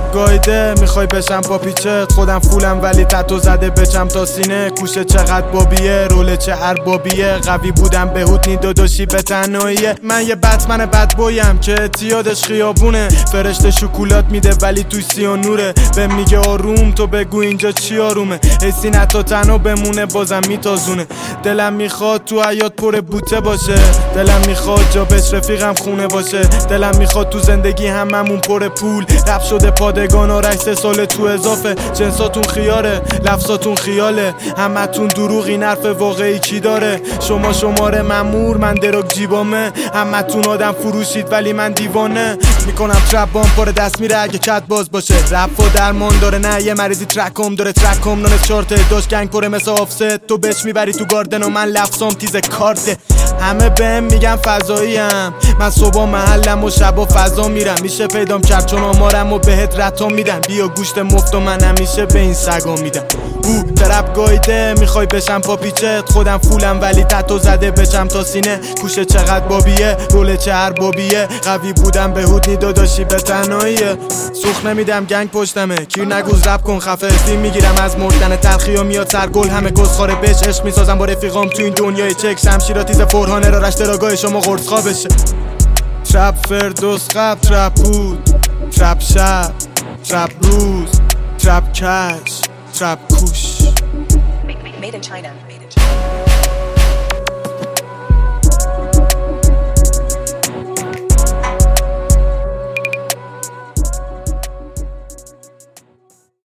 ترپ گایده میخوای بشم با پیچت، خودم فولم ولی تتو زده بچم تا سینه. کوشه چقدر بابیه، روله چه اربابیه، قوی بودم بهود نیداداشی به تنهاییه. من یه بتمن بد بویم که اعتیادش خیابونه، فرشته شکولات میده ولی توی سیانوره. به میگه آروم تو بگو اینجا چی آرومه، حسی نتا تنها بمونه بازم میتازونه. دلم میخواد تو حیات پر بوته باشه، دلم میخواد جا بهش رفیقم خونه باشه، دلم میخواد تو زندگی هممون پر پول. رپ شده پادگان آرش 3 سال تو اضافه، جنساتون خیاره لفظاتون خیاله، همتون دروغ این حرف واقعی کی داره؟ شما شماره مامور من دراگ جیبامه، همتون آدم فروشید ولی من دیوانه. میکنم ترپ بام پر دست میره اگه کت باز باشه، رپ و درمان داره نه یه مریضی ترکم داره. ترکم نون چارته داشت گنگ پره مثل آفست، تو بچ میبری تو گاردن و من لفظام تیز کارته. همه بهم میگن فضاییم، من صبح محلم و شبا فضا میرم. میشه پیدام کرد چون آمارم و بهت رتا میدن، بیا گوشت مفت و من همیشه به این سگا میدم. ترپ گایده میخوای بشم پا پیچت، خودم فولم ولی تتو زده بچم تا سینه. کوشه چقدر بابیه، روله چه اربابیه، قوی بودم بهود نیداداشی به تنهاییه. سوخ نمیدم گنگ پشتمه، کیر نگوز رپ کن خفه، فیلم میگیرم از مردن تلخی و میاد سرگل. همه گسخاره بهش عشق میسازم با رفیقام تو این دنیای چک، شمشیراتیز فرهانه را رشته راگاه شما قرص خوابشه. ترپ فردوس قبل ترپ بود، ترپ شب ترپ روز، ترپ کش ترپ کوش. Made in China.